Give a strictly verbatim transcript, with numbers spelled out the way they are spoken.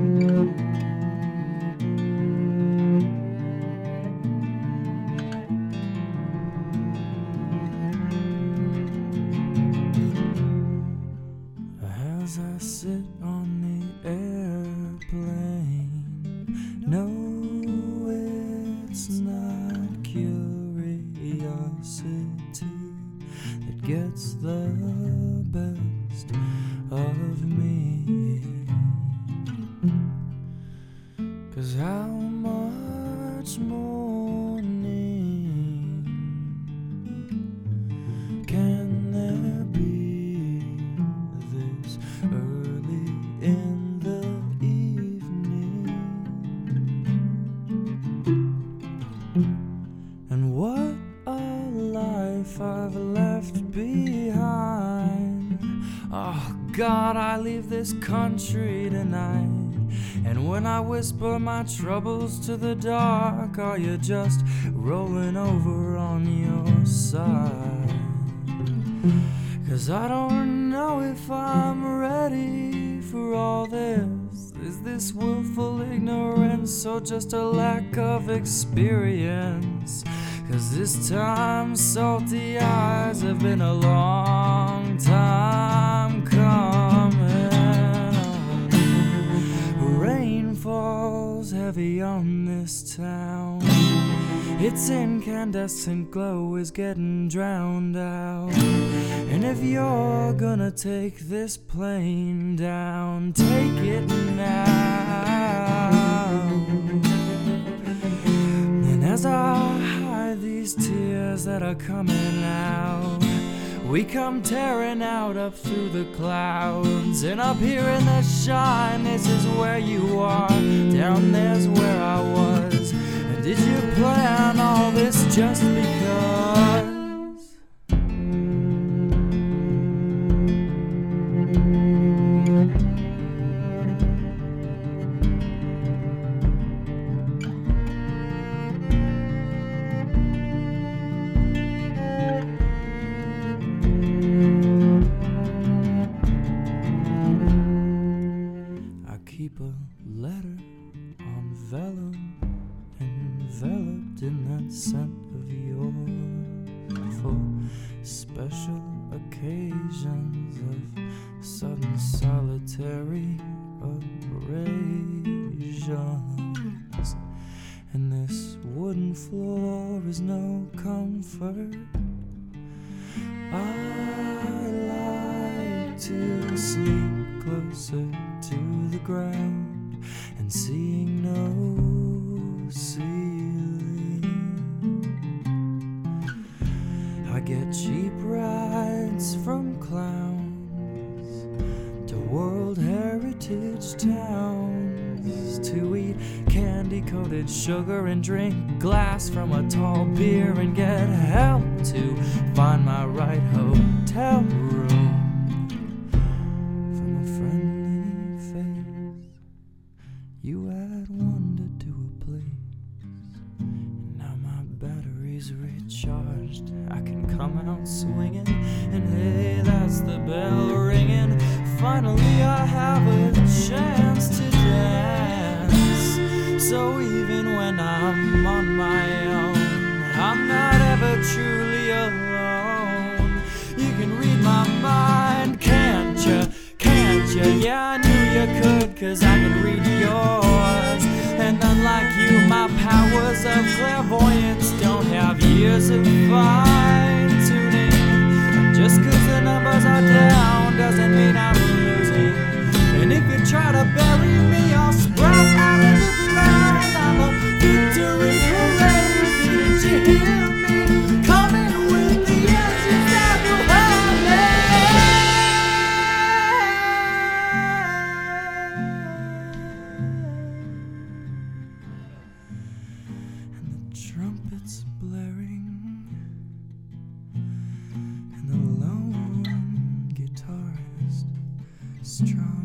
As I sit on the airplane, no, it's not curiosity that gets the best of me. 'Cause how much morning can there be this early in the evening? And what a life I've left behind. Oh God, I leave this country tonight, and when I whisper my troubles to the dark, are you just rolling over on your side? 'Cause I don't know if I'm ready for all this. Is this willful ignorance or just a lack of experience? 'Cause this time salty eyes have been a long time coming. Rain falls heavy on this town. Its incandescent glow is getting drowned out. And if you're gonna take this plane down, take it now. And as I hide these tears that are coming out, we come tearing out up through the clouds. And up here in the shine, this is where you are. Down there's where I was. And did you plan all this just because? Keep a letter on vellum, enveloped in that scent of yours, for special occasions of sudden solitary abrasions. And this wooden floor is no comfort. I like to sleep closer to the ground and seeing no ceiling. I get cheap rides from clowns to World Heritage towns, to eat candy-coated sugar and drink glass from a tall beer and get help to find my right hotel room. You had wandered to a place, and now my battery's recharged. I can come out swinging, and hey, that's the bell ringing. Finally I have a chance to dance. So even when I'm on my own, I'm not ever truly alone. You can read my mind, can't you? Can't you? Yeah, I knew you could, 'cause I can read yours. And unlike you, my powers of clairvoyance don't have years of fine-tuning. Just 'cause the numbers are down doesn't mean I'm losing. And if you try to bury me, I'll sprout out of the ground. I'm a victory parade. Did you hear me? Coming with the edges that will hurt me. Trumpets blaring, and the lone guitarist strumming.